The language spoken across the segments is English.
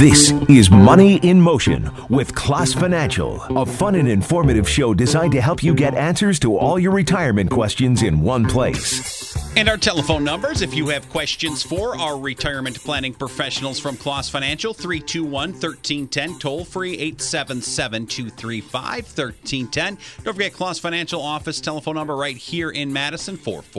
This is Money in Motion with Klaas Financial, a fun and informative show designed to help you get answers to all your retirement questions in one place. And our telephone numbers, if you have questions for our retirement planning professionals from Klaas Financial, 321-1310, toll free 877-235-1310. Don't forget Klaas Financial office telephone number right here in Madison,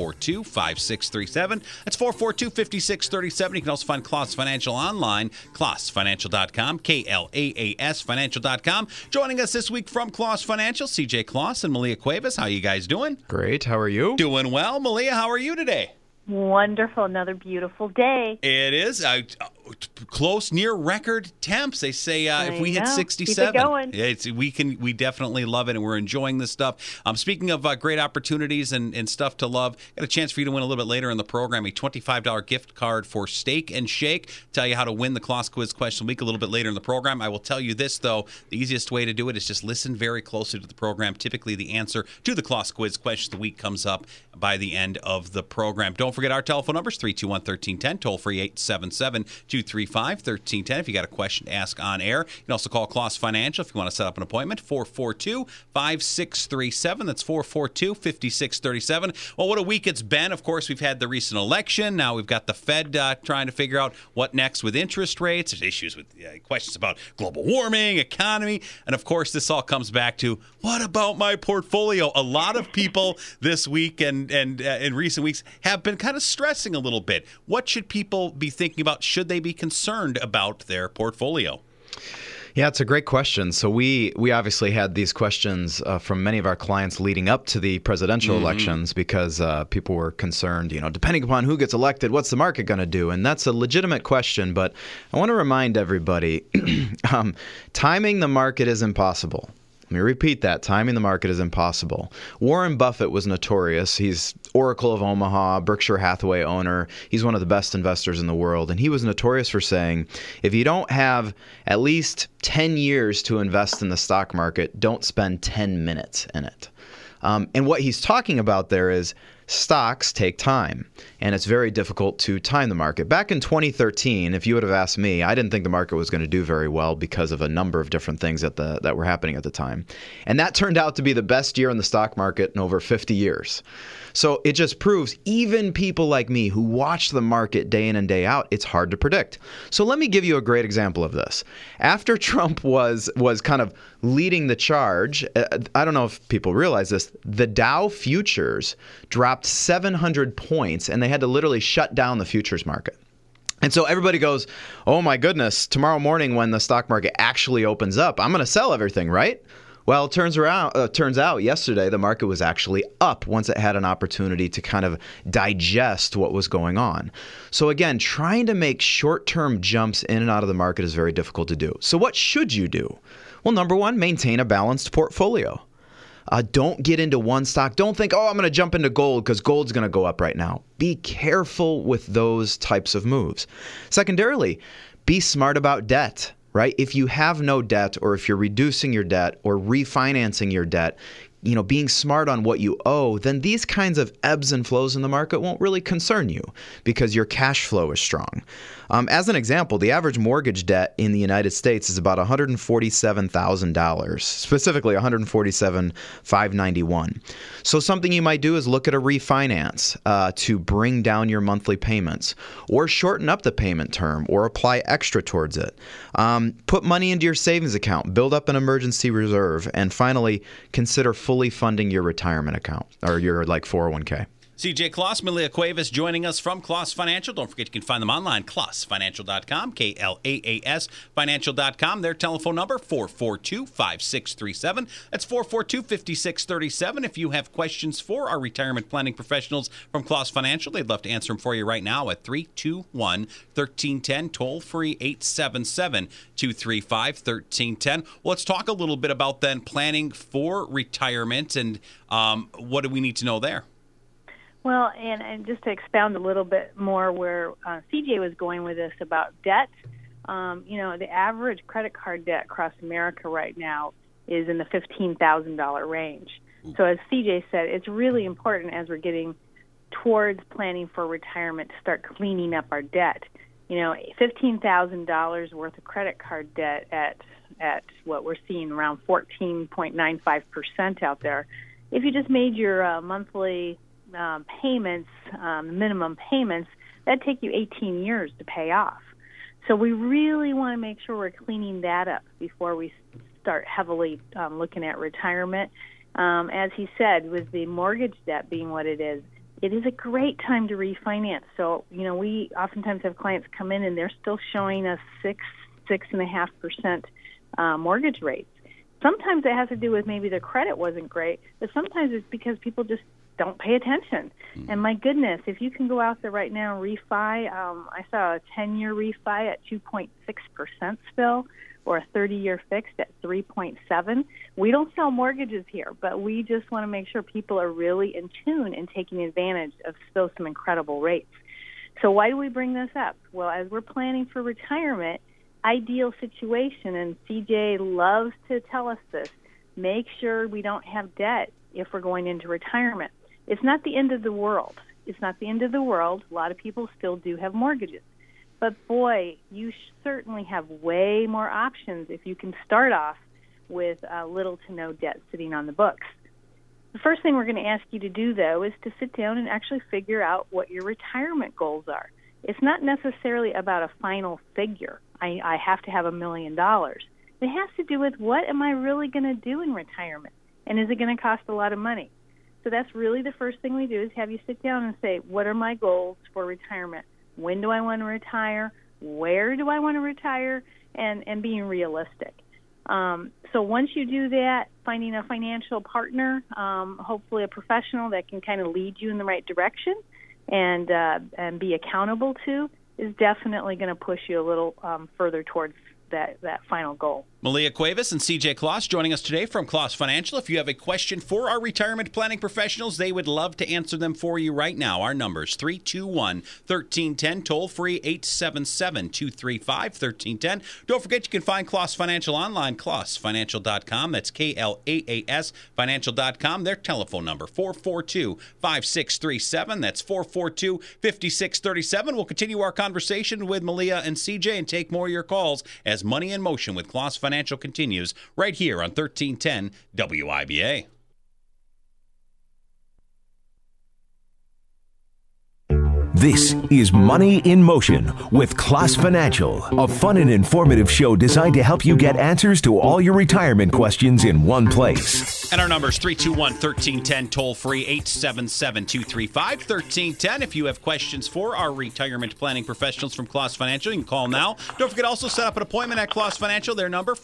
442-5637. That's 442-5637. You can also find Klaas Financial online, klaasfinancial.com, Klaas Financial.com. Joining us this week from Klaas Financial, CJ Klaas and Malia Cuevas. How you guys doing? Great. How are you? Doing well. Malia, how are you today? Wonderful. Another beautiful day. It is. Close, near record temps. They say if we hit 67, keep it going. We definitely love it, and we're enjoying this stuff. Speaking of great opportunities and stuff to love, got a chance for you to win a little bit later in the program, a $25 gift card for Steak and Shake. Tell you how to win the Klaas Quiz Question of the Week a little bit later in the program. I will tell you this, though. The easiest way to do it is just listen very closely to the program. Typically, the answer to the Klaas Quiz Question of the Week comes up by the end of the program. Don't forget our telephone numbers, 321-1310, toll free 877-235-1310 if you got a question to ask on air. You can also call Klaas Financial if you want to set up an appointment, 442-5637. That's 442-5637. Well, what a week it's been. Of course, we've had the recent election. Now we've got the Fed trying to figure out what next with interest rates. There's issues with questions about global warming, economy, and of course, this all comes back to, what about my portfolio? A lot of people this week and in recent weeks have been kind of stressing a little bit. What should people be thinking about? Should they be concerned about their portfolio? Yeah, it's a great question. So we obviously had these questions from many of our clients leading up to the presidential elections because people were concerned, depending upon who gets elected, what's the market going to do? And that's a legitimate question, but I want to remind everybody, timing the market is impossible. Let me repeat that. Timing the market is impossible. Warren Buffett was notorious. He's Oracle of Omaha, Berkshire Hathaway owner. He's one of the best investors in the world. And he was notorious for saying, if you don't have at least 10 years to invest in the stock market, don't spend 10 minutes in it. And what he's talking about there is stocks take time, and it's very difficult to time the market. Back in 2013, if you would have asked me, I didn't think the market was going to do very well because of a number of different things that were happening at the time. And that turned out to be the best year in the stock market in over 50 years. So it just proves even people like me who watch the market day in and day out, it's hard to predict. So let me give you a great example of this. After Trump was kind of leading the charge, I don't know if people realize this, the Dow futures dropped 700 points and they had to literally shut down the futures market. And so everybody goes, oh my goodness, tomorrow morning when the stock market actually opens up, I'm going to sell everything, right? Well, it turns out yesterday the market was actually up once it had an opportunity to kind of digest what was going on. So again, trying to make short-term jumps in and out of the market is very difficult to do. So what should you do? Well, number one, maintain a balanced portfolio. Don't get into one stock. Don't think, I'm going to jump into gold because gold's going to go up right now. Be careful with those types of moves. Secondarily, be smart about debt. Right? If you have no debt, or if you're reducing your debt or refinancing your debt, being smart on what you owe, then these kinds of ebbs and flows in the market won't really concern you because your cash flow is strong. As an example, the average mortgage debt in the United States is about $147,000, specifically $147,591. So something you might do is look at a refinance to bring down your monthly payments, or shorten up the payment term, or apply extra towards it. Put money into your savings account, build up an emergency reserve, and finally, consider fully funding your retirement account or your 401k. CJ Klaas, Malia Cuevas joining us from Klaas Financial. Don't forget you can find them online, klaasfinancial.com, Klaas Financial.com. Their telephone number, 442-5637. That's 442-5637. If you have questions for our retirement planning professionals from Klaas Financial, they'd love to answer them for you right now at 321-1310, toll free 877-235-1310. Well, let's talk a little bit about then planning for retirement and what do we need to know there? Well, and just to expound a little bit more where CJ was going with this about debt, the average credit card debt across America right now is in the $15,000 range. So as CJ said, it's really important as we're getting towards planning for retirement to start cleaning up our debt. $15,000 worth of credit card debt at what we're seeing around 14.95% out there. If you just made your monthly payments, minimum payments, that'd take you 18 years to pay off. So we really want to make sure we're cleaning that up before we start heavily looking at retirement. As he said, with the mortgage debt being what it is a great time to refinance. So, we oftentimes have clients come in and they're still showing us 6.5% mortgage rates. Sometimes it has to do with maybe their credit wasn't great, but sometimes it's because people just don't pay attention. And my goodness, if you can go out there right now and refi, I saw a 10-year refi at 2.6% still, or a 30-year fixed at 3.7. We don't sell mortgages here, but we just want to make sure people are really in tune and taking advantage of still some incredible rates. So why do we bring this up? Well, as we're planning for retirement, ideal situation, and CJ loves to tell us this, make sure we don't have debt if we're going into retirement. It's not the end of the world. It's not the end of the world. A lot of people still do have mortgages. But boy, you certainly have way more options if you can start off with little to no debt sitting on the books. The first thing we're going to ask you to do, though, is to sit down and actually figure out what your retirement goals are. It's not necessarily about a final figure. I have to have $1 million. It has to do with what am I really going to do in retirement, and is it going to cost a lot of money? So that's really the first thing we do, is have you sit down and say, what are my goals for retirement? When do I want to retire? Where do I want to retire? And being realistic. So once you do that, finding a financial partner, hopefully a professional that can kind of lead you in the right direction and be accountable to, is definitely going to push you a little further towards that final goal. Malia Cuevas and CJ Kloss joining us today from Kloss Financial. If you have a question for our retirement planning professionals, they would love to answer them for you right now. Our number's 321-1310, toll free 877-235-1310. Don't forget you can find Kloss Financial online, klossfinancial.com. That's KLAAS financial.com. Their telephone number 442-5637. That's 442-5637. We'll continue our conversation with Malia and CJ and take more of your calls as Money in Motion with Kloss Financial continues right here on 1310 WIBA. This is Money in Motion with Kloss Financial, a fun and informative show designed to help you get answers to all your retirement questions in one place. And our number is 321-1310, toll free 877-235-1310. If you have questions for our retirement planning professionals from Kloss Financial, you can call now. Don't forget also set up an appointment at Kloss Financial. Their number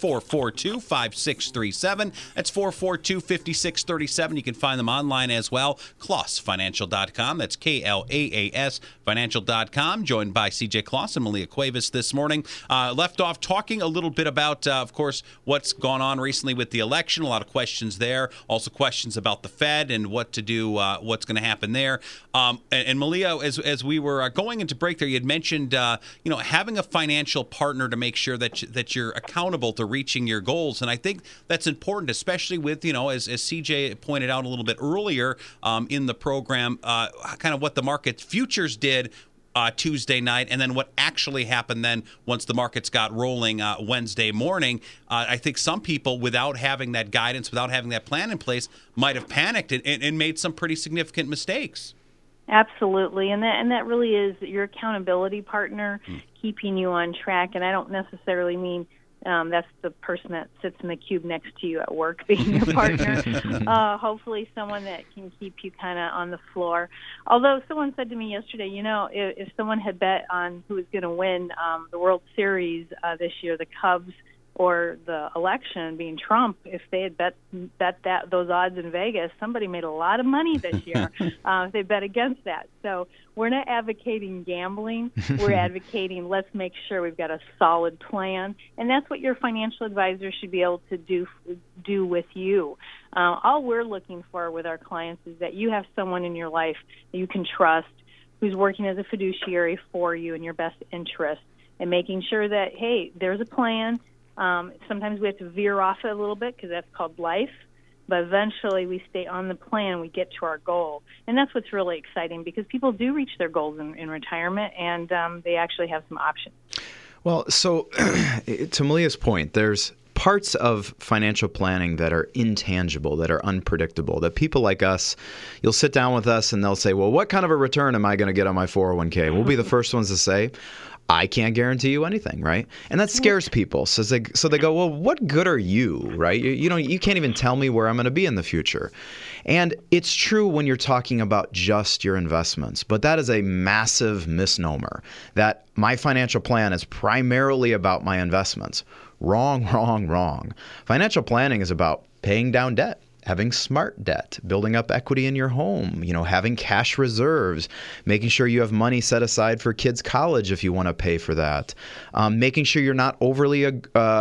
442-5637. That's 442-5637. You can find them online as well, klossfinancial.com. That's KLAAS financial.com. Joined by CJ Kloss and Malia Cuevas this morning. Left off talking a little bit about, of course, what's gone on recently with the election. A lot of questions there. Also questions about the Fed and what to do, what's going to happen there. And Malia, as we were going into break there, you had mentioned, having a financial partner to make sure that you're accountable to reaching your goals. And I think that's important, especially with, as CJ pointed out a little bit earlier in the program, kind of what the market futures did Tuesday night, and then what actually happened then once the markets got rolling Wednesday morning. I think some people, without having that guidance, without having that plan in place, might have panicked and made some pretty significant mistakes. Absolutely, and that really is your accountability partner, keeping you on track. And I don't necessarily mean that's the person that sits in the cube next to you at work being your partner. Hopefully someone that can keep you kind of on the floor. Although someone said to me yesterday, if someone had bet on who was going to win the World Series this year, the Cubs or the election being Trump, if they had bet those odds in Vegas, somebody made a lot of money this year if they bet against that. So we're not advocating gambling. We're advocating let's make sure we've got a solid plan, and that's what your financial advisor should be able to do with you. All we're looking for with our clients is that you have someone in your life that you can trust, who's working as a fiduciary for you in your best interest, and making sure that, hey, there's a plan. Sometimes we have to veer off it a little bit because that's called life. but eventually we stay on the plan, we get to our goal. And that's what's really exciting, because people do reach their goals in retirement, and they actually have some options. Well, so to Malia's point, there's parts of financial planning that are intangible, that are unpredictable, that people like us, you'll sit down with us and they'll say, well, what kind of a return am I going to get on my 401k? We'll be the first ones to say, I can't guarantee you anything, right? And that scares people. So they go, well, what good are you, right? You can't even tell me where I'm going to be in the future. And it's true when you're talking about just your investments, but that is a massive misnomer, that my financial plan is primarily about my investments. Wrong, wrong, wrong. Financial planning is about paying down debt, having smart debt, building up equity in your home, having cash reserves, making sure you have money set aside for kids' college if you want to pay for that, making sure you're not overly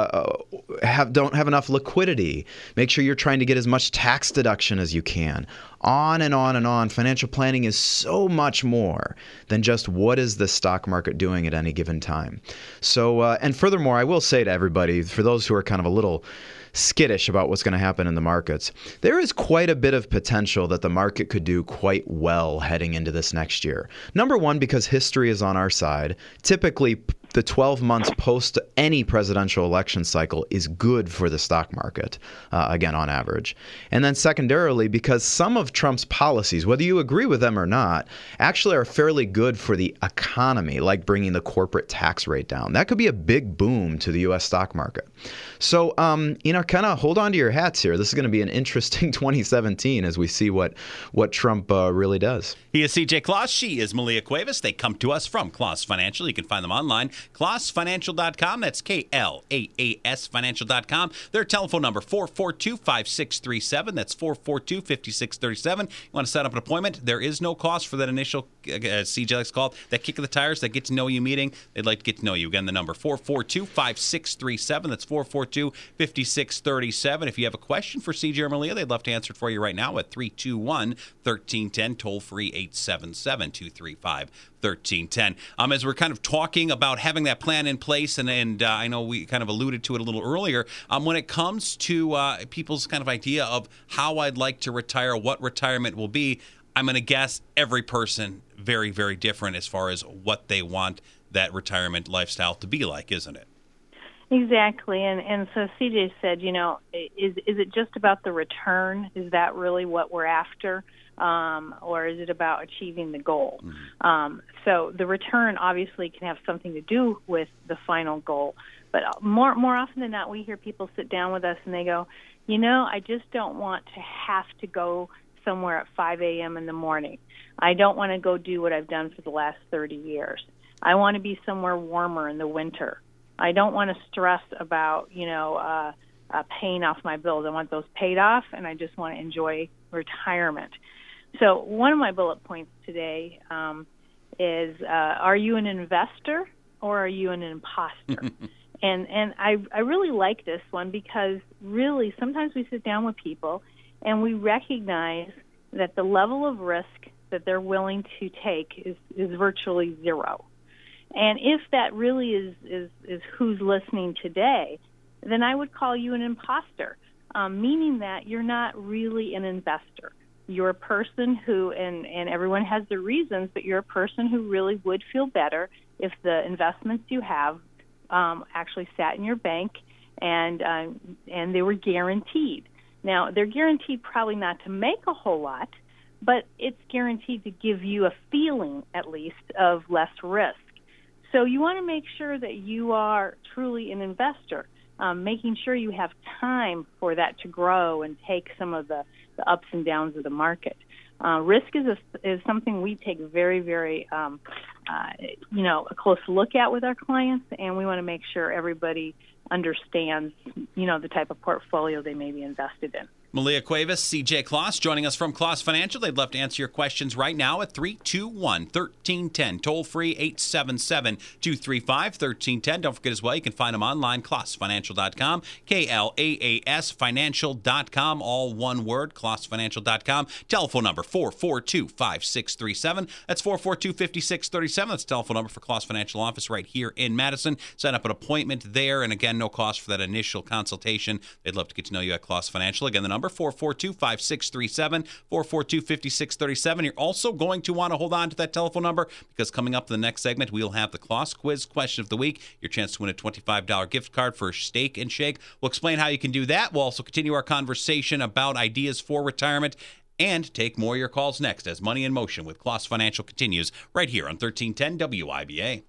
don't have enough liquidity, make sure you're trying to get as much tax deduction as you can. On and on and on. Financial planning is so much more than just what is the stock market doing at any given time. So, and furthermore, I will say to everybody, for those who are kind of a little skittish about what's going to happen in the markets, there is quite a bit of potential that the market could do quite well heading into this next year. Number one, because history is on our side. Typically, the 12 months post any presidential election cycle is good for the stock market, again, on average. And then secondarily, because some of Trump's policies, whether you agree with them or not, actually are fairly good for the economy, like bringing the corporate tax rate down. That could be a big boom to the U.S. stock market. So, kind of hold on to your hats here. This is going to be an interesting 2017 as we see what Trump really does. He is CJ Kloss. She is Malia Cuevas. They come to us from Kloss Financial. You can find them online, klossfinancial.com. That's KLAAS Financial.com. Their telephone number, 442-5637. That's 442-5637. You want to set up an appointment? There is no cost for that initial, CJ likes to call it, that kick of the tires, that get-to-know-you meeting. They'd like to get to know you. Again, the number, 442-5637. That's 442-5637. If you have a question for CJ or Malia, they'd love to answer it for you right now at 321-1310, toll-free 877-235-1310. As we're kind of talking about having that plan in place, and I know we kind of alluded to it a little earlier, when it comes to people's kind of idea of how I'd like to retire, what retirement will be, I'm going to guess every person very, very different as far as what they want that retirement lifestyle to be like, isn't it? Exactly, and so CJ said, is it just about the return? Is that really what we're after, or is it about achieving the goal? Mm-hmm. So the return obviously can have something to do with the final goal, but more often than not, we hear people sit down with us and they go, I just don't want to have to go somewhere at 5 a.m. in the morning. I don't want to go do what I've done for the last 30 years. I want to be somewhere warmer in the winter. I don't want to stress about, paying off my bills. I want those paid off, and I just want to enjoy retirement. So one of my bullet points today is, are you an investor or are you an imposter? and I really like this one because really sometimes we sit down with people and we recognize that the level of risk that they're willing to take is virtually zero. And if that really is who's listening today, then I would call you an imposter, meaning that you're not really an investor. You're a person who, and everyone has their reasons, but you're a person who really would feel better if the investments you have actually sat in your bank and they were guaranteed. Now, they're guaranteed probably not to make a whole lot, but it's guaranteed to give you a feeling, at least, of less risk. So you want to make sure that you are truly an investor, making sure you have time for that to grow and take some of the ups and downs of the market. Risk is something we take very, very, a close look at with our clients, and we want to make sure everybody understands, the type of portfolio they may be invested in. Malia Cuevas, CJ Kloss, joining us from Kloss Financial. They'd love to answer your questions right now at 321-1310. Toll free 877-235-1310. Don't forget as well, you can find them online, klossfinancial.com, KLAAS Financial.com, all one word, klossfinancial.com. Telephone number 442-5637. That's 442-5637. That's the telephone number for Kloss Financial Office right here in Madison. Set up an appointment there, and again, no cost for that initial consultation. They'd love to get to know you at Kloss Financial. Again, the number number, 442-5637, 442-5637. You're also going to want to hold on to that telephone number because coming up in the next segment, we'll have the Kloss Quiz question of the week, your chance to win a $25 gift card for Steak and Shake. We'll explain how you can do that. We'll also continue our conversation about ideas for retirement and take more of your calls next as Money in Motion with Kloss Financial continues right here on 1310 WIBA.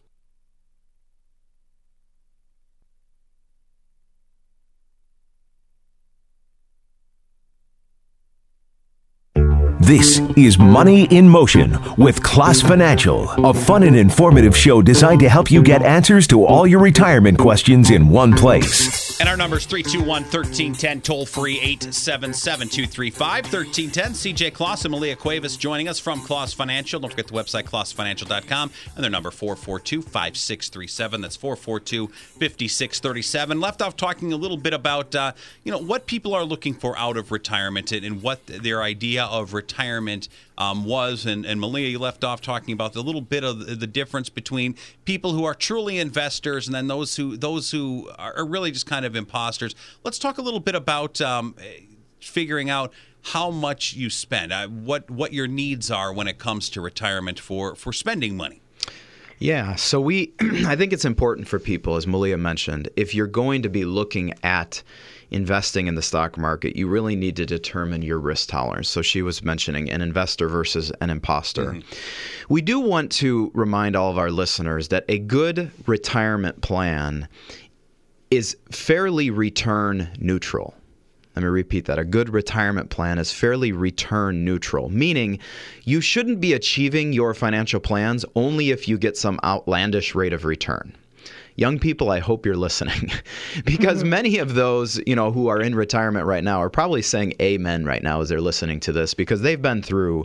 This is Money in Motion with Kloss Financial, a fun and informative show designed to help you get answers to all your retirement questions in one place. And our number is 321-1310, toll-free 877-235-1310. CJ Kloss and Malia Cuevas joining us from Kloss Financial. Don't forget the website, klossfinancial.com, and their number, 442-5637. That's 442-5637. Left off talking a little bit about, what people are looking for out of retirement and what their idea of retirement was. And Malia, you left off talking about a little bit of the difference between people who are truly investors and then those who are really just kind of imposters. Let's talk a little bit about figuring out how much you spend, what your needs are when it comes to retirement for spending money. Yeah, so I think it's important for people, as Malia mentioned, if you're going to be looking at investing in the stock market, you really need to determine your risk tolerance. So she was mentioning an investor versus an imposter. Mm-hmm. We do want to remind all of our listeners that a good retirement plan is fairly return neutral. Let me repeat that. A good retirement plan is fairly return neutral, meaning you shouldn't be achieving your financial plans only if you get some outlandish rate of return. Young people, I hope you're listening because many of those, who are in retirement right now are probably saying amen right now as they're listening to this because they've been through,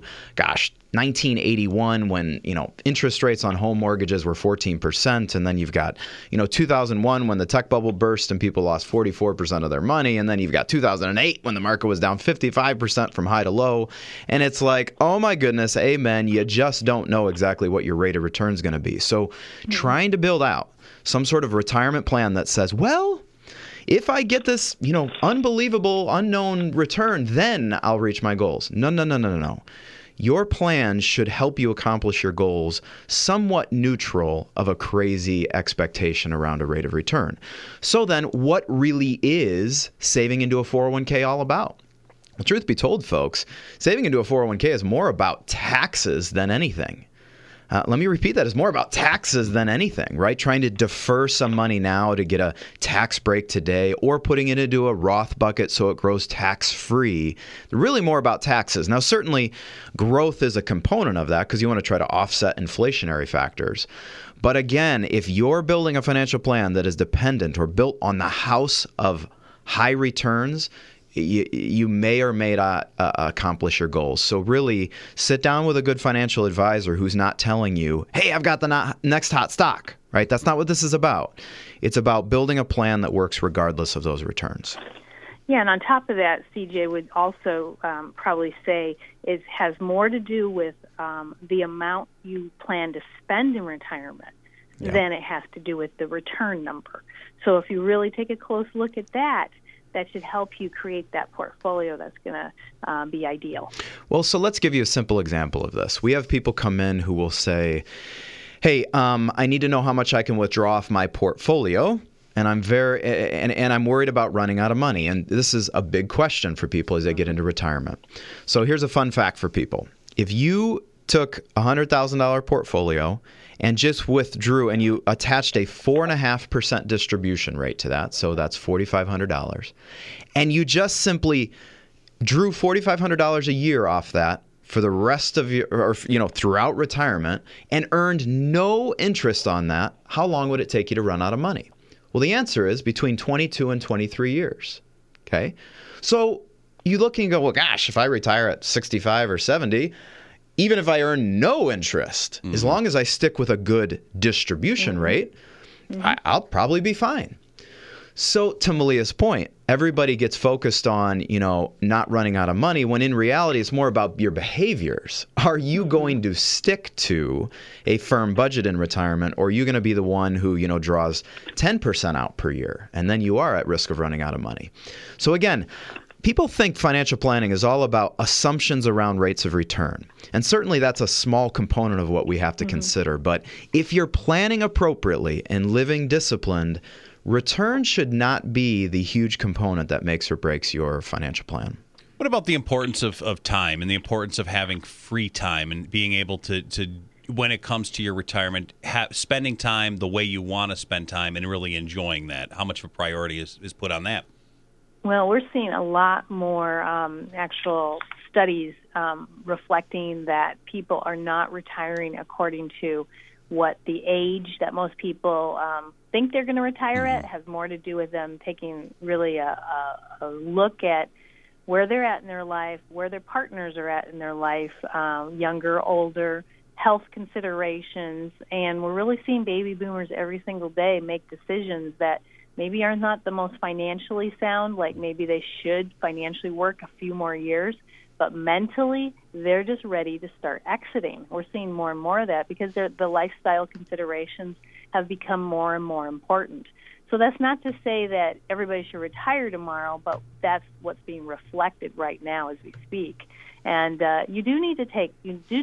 1981 when, interest rates on home mortgages were 14%. And then you've got, 2001 when the tech bubble burst and people lost 44% of their money. And then you've got 2008 when the market was down 55% from high to low. And it's like, oh my goodness, amen. You just don't know exactly what your rate of return is going to be. So trying to build out some sort of retirement plan that says, well, if I get this, unbelievable unknown return, then I'll reach my goals. No. Your plan should help you accomplish your goals somewhat neutral of a crazy expectation around a rate of return. So then what really is saving into a 401k all about? Well, truth be told, folks, saving into a 401k is more about taxes than anything. Let me repeat that. It's more about taxes than anything, right? Trying to defer some money now to get a tax break today or putting it into a Roth bucket so it grows tax-free. They're really more about taxes. Now, certainly growth is a component of that because you want to try to offset inflationary factors. But again, if you're building a financial plan that is dependent or built on the house of high returns, you may or may not accomplish your goals. So really sit down with a good financial advisor who's not telling you, hey, I've got the next hot stock, right? That's not what this is about. It's about building a plan that works regardless of those returns. Yeah, and on top of that, CJ would also probably say it has more to do with the amount you plan to spend in retirement than it has to do with the return number. So if you really take a close look at that should help you create that portfolio that's going to be ideal. Well, so let's give you a simple example of this. We have people come in who will say, hey, I need to know how much I can withdraw off my portfolio, and I'm I'm worried about running out of money. And this is a big question for people as they get into retirement. So here's a fun fact for people. If you took a $100,000 portfolio and just withdrew and you attached a 4.5% distribution rate to that, so that's $4,500, and you just simply drew $4,500 a year off that for the rest of your, or throughout retirement, and earned no interest on that, how long would it take you to run out of money? Well, the answer is between 22 and 23 years. Okay, so you look and go, well, gosh, if I retire at 65 or 70. Even if I earn no interest, as long as I stick with a good distribution rate, I'll probably be fine. So to Malia's point, everybody gets focused on, not running out of money when in reality it's more about your behaviors. Are you going to stick to a firm budget in retirement, or are you going to be the one who, draws 10% out per year and then you are at risk of running out of money? So again, People think financial planning is all about assumptions around rates of return. And certainly that's a small component of what we have to consider. But if you're planning appropriately and living disciplined, return should not be the huge component that makes or breaks your financial plan. What about the importance of time and the importance of having free time and being able to when it comes to your retirement, spending time the way you want to spend time and really enjoying that? How much of a priority is put on that? Well, we're seeing a lot more actual studies reflecting that people are not retiring according to what the age that most people think they're going to retire at. Has more to do with them taking really a look at where they're at in their life, where their partners are at in their life, younger, older, health considerations, and we're really seeing baby boomers every single day make decisions that maybe are not the most financially sound, like maybe they should financially work a few more years, but mentally they're just ready to start exiting. We're seeing more and more of that because the lifestyle considerations have become more and more important. So that's not to say that everybody should retire tomorrow, but that's what's being reflected right now as we speak. And you do need to take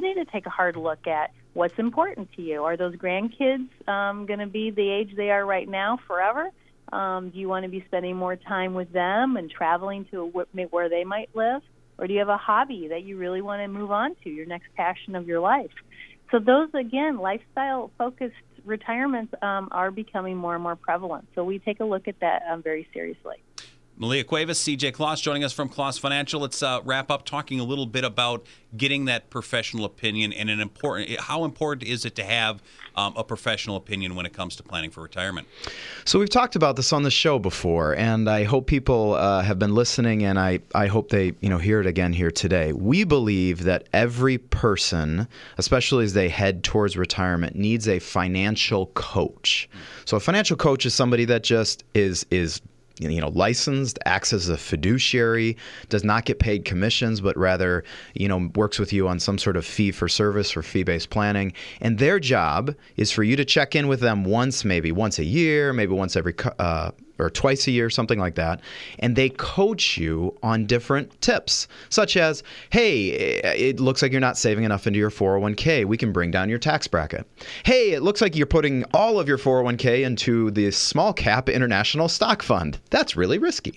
a hard look at what's important to you. Are those grandkids going to be the age they are right now forever? Do you want to be spending more time with them and traveling to where they might live? Or do you have a hobby that you really want to move on to, your next passion of your life? So those, again, lifestyle-focused retirements are becoming more and more prevalent. So we take a look at that very seriously. Malia Cuevas, CJ Kloss joining us from Kloss Financial. Let's wrap up talking a little bit about getting that professional opinion and how important is it to have a professional opinion when it comes to planning for retirement? So we've talked about this on the show before, and I hope people have been listening, and I hope they hear it again here today. We believe that every person, especially as they head towards retirement, needs a financial coach. So a financial coach is somebody that just is licensed, acts as a fiduciary, does not get paid commissions, but rather, works with you on some sort of fee for service or fee-based planning. And their job is for you to check in with them maybe once a year, maybe once every or twice a year, something like that. And they coach you on different tips, such as, hey, it looks like you're not saving enough into your 401k. We can bring down your tax bracket. Hey, it looks like you're putting all of your 401k into the small cap international stock fund. That's really risky.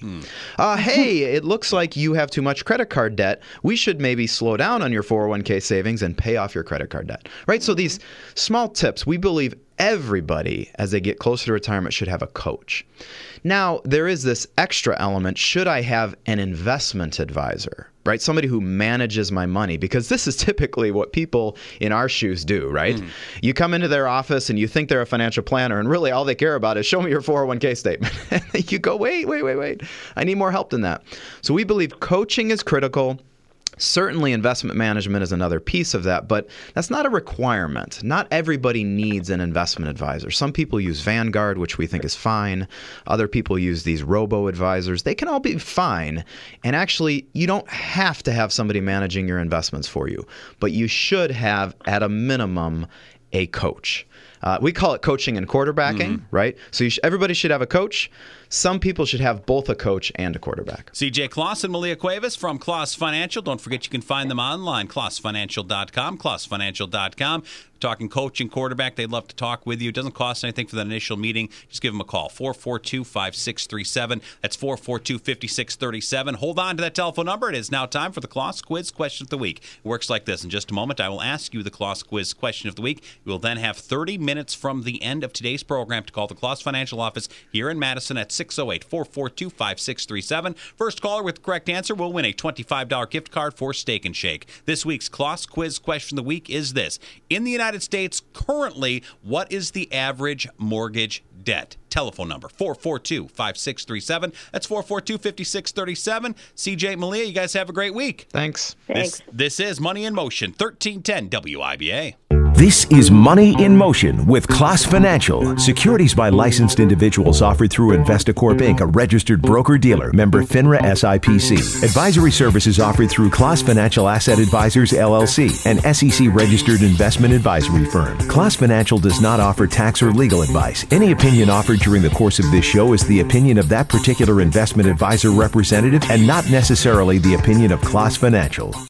Hey, it looks like you have too much credit card debt. We should maybe slow down on your 401k savings and pay off your credit card debt, right? So these small tips, we believe everybody, as they get closer to retirement, should have a coach. Now, there is this extra element. Should I have an investment advisor, right? Somebody who manages my money, because this is typically what people in our shoes do, right? You come into their office and you think they're a financial planner, and really all they care about is show me your 401k statement. And you go, wait. I need more help than that. So we believe coaching is critical. Certainly investment management is another piece of that, but that's not a requirement. Not everybody needs an investment advisor. Some people use Vanguard, which we think is fine. Other people use these robo-advisors. They can all be fine. And actually, you don't have to have somebody managing your investments for you, but you should have, at a minimum, a coach. We call it coaching and quarterbacking, right? So everybody should have a coach. Some people should have both a coach and a quarterback. CJ Kloss and Malia Cuevas from Kloss Financial. Don't forget you can find them online, klossfinancial.com, klossfinancial.com. Talking coach and quarterback, they'd love to talk with you. It doesn't cost anything for that initial meeting. Just give them a call, 442-5637. That's 442-5637. Hold on to that telephone number. It is now time for the Kloss Quiz Question of the Week. It works like this. In just a moment, I will ask you the Kloss Quiz Question of the Week. You will then have 30 minutes from the end of today's program to call the Kloss Financial office here in Madison at 608-442-5637. First caller with the correct answer will win a $25 gift card for Steak and Shake. This week's Kloss Quiz Question of the Week is this. In the United States, currently, what is the average mortgage debt? Telephone number, 442-5637. That's 442-5637. CJ, Malia, you guys have a great week. Thanks. This is Money in Motion, 1310 WIBA. This is Money in Motion with Class Financial. Securities by licensed individuals offered through Investacorp Inc., a registered broker-dealer, member FINRA SIPC. Advisory services offered through Class Financial Asset Advisors, LLC, an SEC-registered investment advisory firm. Class Financial does not offer tax or legal advice. Any opinion offered during the course of this show is the opinion of that particular investment advisor representative and not necessarily the opinion of Class Financial.